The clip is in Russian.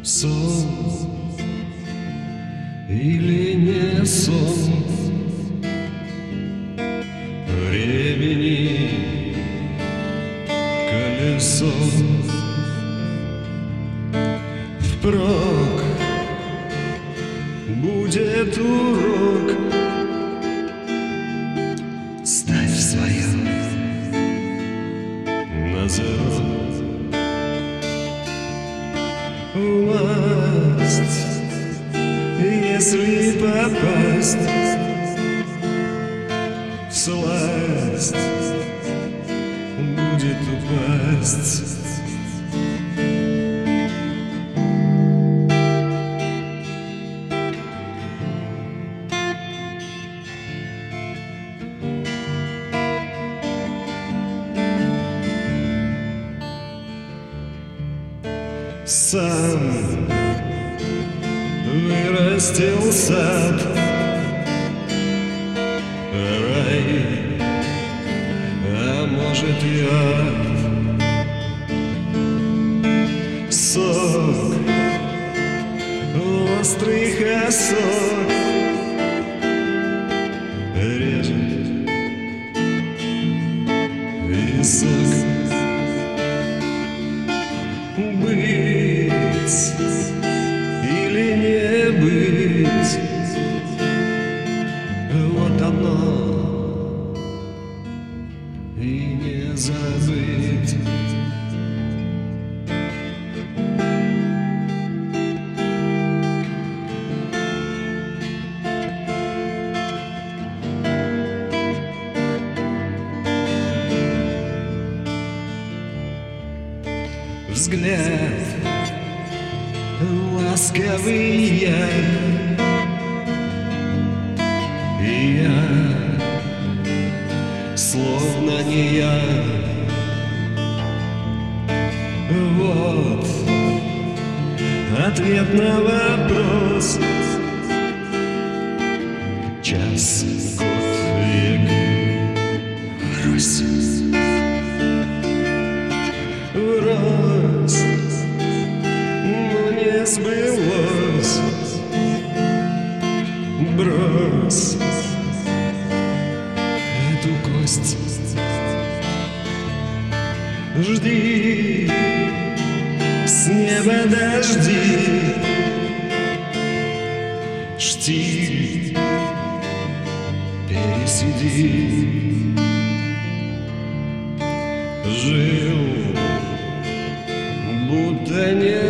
Сон или не сон времени колесо впрок будет урок. Ставь свое на зарок. Власть, если попасть в сласть, будет упасть. Сам вырастил сад, рай, а может и ад. Сок острых осок режет висок. Быть или не быть, вот оно, и не забыть. Взгляд ласковый я, и я словно не я. Вот ответ на вопрос. Час, год, век, врозь. Врозь, но не сбылось. Брось эту кость. Жди, с неба дожди. Штиль, пересиди. Жил, будто не